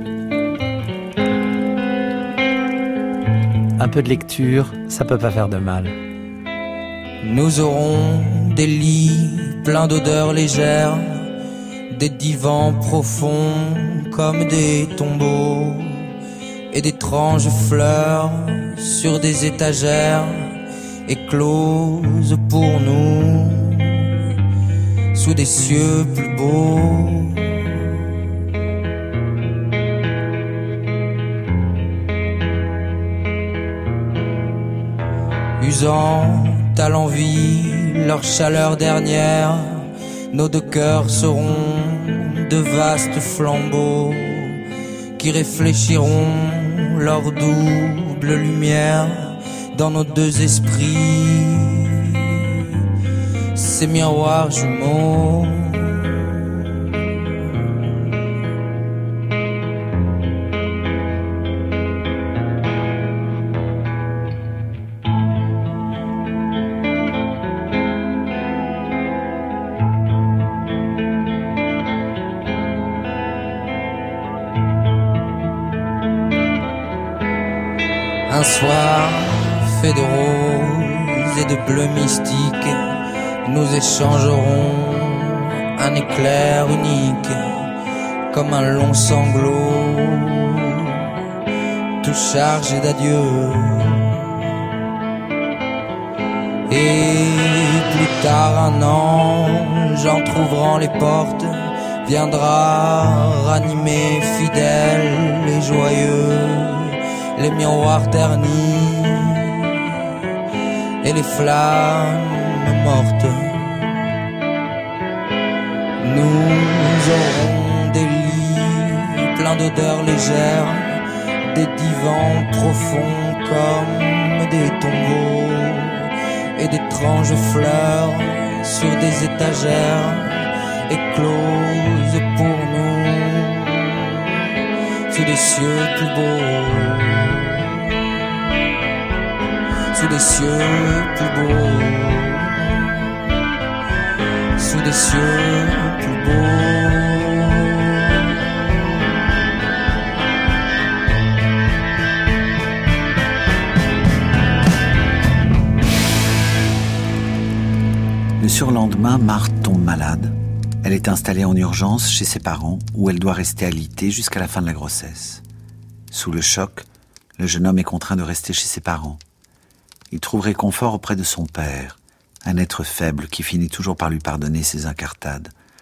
Un peu de lecture, ça peut pas faire de mal. Nous aurons des lits pleins d'odeurs légères, des divans profonds comme des tombeaux, et d'étranges fleurs sur des étagères écloses pour nous, sous des cieux plus beaux. Usant à l'envie leur chaleur dernière, nos deux cœurs seront de vastes flambeaux qui réfléchiront leur double lumière dans nos deux esprits, ces miroirs jumeaux. Un soir fait de roses et de bleu mystique, nous échangerons un éclair unique, comme un long sanglot, tout chargé d'adieu. Et plus tard un ange, entr'ouvrant les portes, viendra ranimer fidèle et joyeux les miroirs ternis et les flammes mortes. Nous aurons des lits pleins d'odeurs légères, des divans profonds comme des tombeaux, et d'étranges fleurs sur des étagères écloses pour nous, sous des cieux plus beaux, sous des cieux plus beaux, sous des cieux plus beaux. Le surlendemain, Marthe tombe malade. Elle est installée en urgence chez ses parents, où elle doit rester alitée jusqu'à la fin de la grossesse. Sous le choc, le jeune homme est contraint de rester chez ses parents. Il trouve réconfort auprès de son père, un être faible qui finit toujours par lui pardonner ses incartades.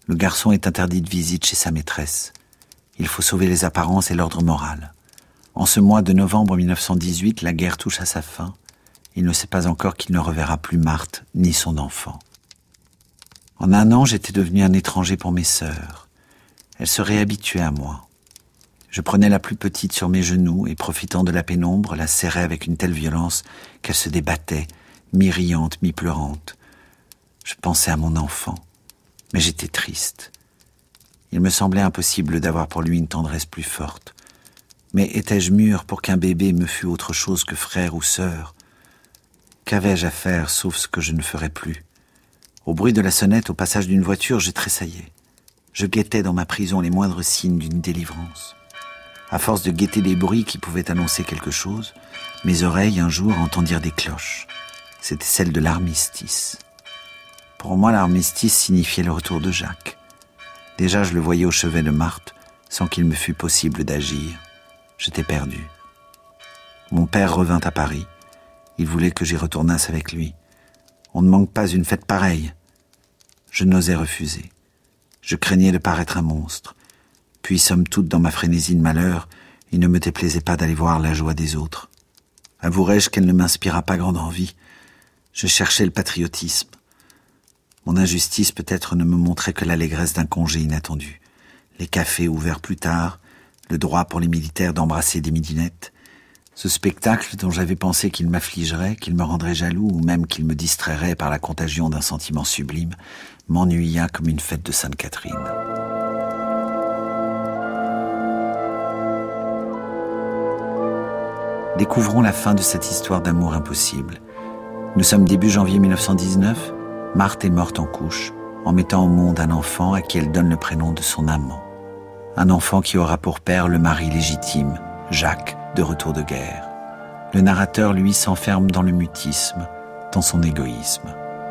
Le garçon est interdit de visite chez sa maîtresse. Il faut sauver les apparences et l'ordre moral. En ce mois de novembre mille neuf cent dix-huit, la guerre touche à sa fin. Il ne sait pas encore qu'il ne reverra plus Marthe ni son enfant. En un an, j'étais devenu un étranger pour mes sœurs. Elles se réhabituaient à moi. Je prenais la plus petite sur mes genoux et, profitant de la pénombre, la serrais avec une telle violence qu'elle se débattait, mi-riante, mi-pleurante. Je pensais à mon enfant, mais j'étais triste. Il me semblait impossible d'avoir pour lui une tendresse plus forte. Mais étais-je mûr pour qu'un bébé me fût autre chose que frère ou sœur ? Qu'avais-je à faire, sauf ce que je ne ferais plus ? Au bruit de la sonnette, au passage d'une voiture, je tressaillais. Je guettais dans ma prison les moindres signes d'une délivrance. À force de guetter des bruits qui pouvaient annoncer quelque chose, mes oreilles, un jour, entendirent des cloches. C'était celle de l'armistice. Pour moi, l'armistice signifiait le retour de Jacques. Déjà, je le voyais au chevet de Marthe, sans qu'il me fût possible d'agir. J'étais perdu. Mon père revint à Paris. Il voulait que j'y retournasse avec lui. On ne manque pas une fête pareille. Je n'osais refuser. Je craignais de paraître un monstre. Puis, somme toute, dans ma frénésie de malheur, il ne me déplaisait pas d'aller voir la joie des autres. Avouerai-je qu'elle ne m'inspira pas grande envie. Je cherchais le patriotisme. Mon injustice peut-être ne me montrait que l'allégresse d'un congé inattendu. Les cafés ouverts plus tard, le droit pour les militaires d'embrasser des midinettes. Ce spectacle dont j'avais pensé qu'il m'affligerait, qu'il me rendrait jaloux ou même qu'il me distrairait par la contagion d'un sentiment sublime, m'ennuya comme une fête de Sainte-Catherine. Découvrons la fin de cette histoire d'amour impossible. Nous sommes début janvier mille neuf cent dix-neuf. Marthe est morte en couche, en mettant au monde un enfant à qui elle donne le prénom de son amant. Un enfant qui aura pour père le mari légitime, Jacques, de retour de guerre. Le narrateur, lui, s'enferme dans le mutisme, dans son égoïsme.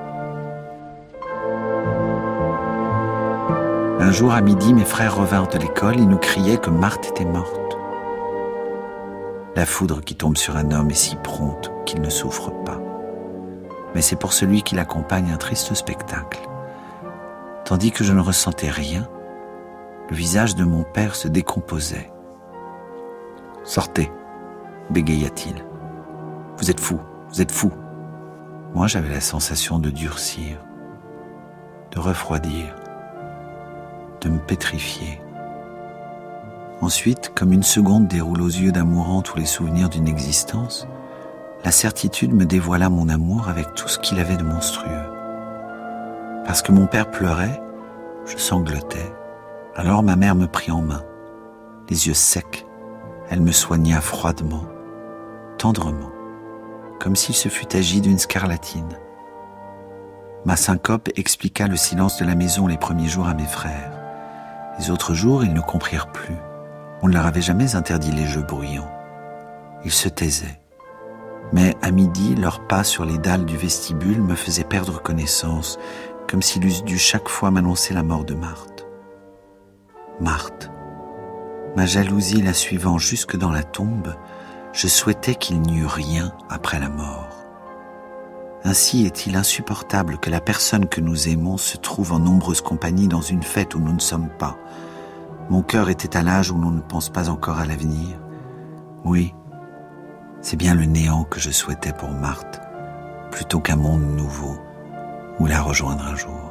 Un jour à midi, mes frères revinrent de l'école et nous criaient que Marthe était morte. La foudre qui tombe sur un homme est si prompte qu'il ne souffre pas. Mais c'est pour celui qui l'accompagne un triste spectacle. Tandis que je ne ressentais rien, le visage de mon père se décomposait. « Sortez !» bégaya-t-il. « Vous êtes fou, vous êtes fou !» Moi, j'avais la sensation de durcir, de refroidir, de me pétrifier. Ensuite, comme une seconde déroule aux yeux d'un mourant tous les souvenirs d'une existence, la certitude me dévoila mon amour avec tout ce qu'il avait de monstrueux. Parce que mon père pleurait, je sanglotais. Alors ma mère me prit en main, les yeux secs. Elle me soigna froidement, tendrement, comme s'il se fût agi d'une scarlatine. Ma syncope expliqua le silence de la maison les premiers jours à mes frères. Les autres jours, ils ne comprirent plus. On ne leur avait jamais interdit les jeux bruyants. Ils se taisaient. Mais à midi, leurs pas sur les dalles du vestibule me faisaient perdre connaissance, comme s'ils eussent dû chaque fois m'annoncer la mort de Marthe. Marthe. Ma jalousie la suivant jusque dans la tombe, je souhaitais qu'il n'y eût rien après la mort. Ainsi est-il insupportable que la personne que nous aimons se trouve en nombreuse compagnie dans une fête où nous ne sommes pas. Mon cœur était à l'âge où l'on ne pense pas encore à l'avenir. Oui, c'est bien le néant que je souhaitais pour Marthe, plutôt qu'un monde nouveau où la rejoindre un jour.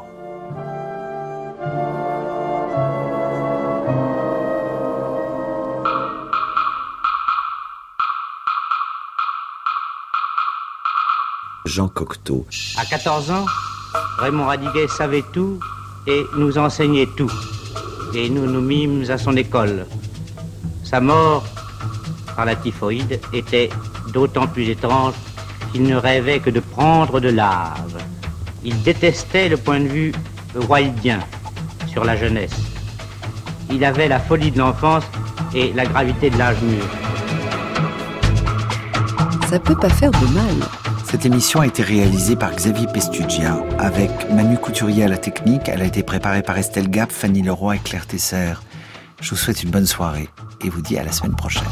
Jean Cocteau. À quatorze ans, Raymond Radiguet savait tout et nous enseignait tout. Et nous nous mîmes à son école. Sa mort, par la typhoïde, était d'autant plus étrange qu'il ne rêvait que de prendre de l'âge. Il détestait le point de vue wildien sur la jeunesse. Il avait la folie de l'enfance et la gravité de l'âge mûr. Ça peut pas faire de mal. Cette émission a été réalisée par Xavier Pestugia avec Manu Couturier à la technique. Elle a été préparée par Estelle Gap, Fanny Leroy et Claire Tesser. Je vous souhaite une bonne soirée et vous dis à la semaine prochaine.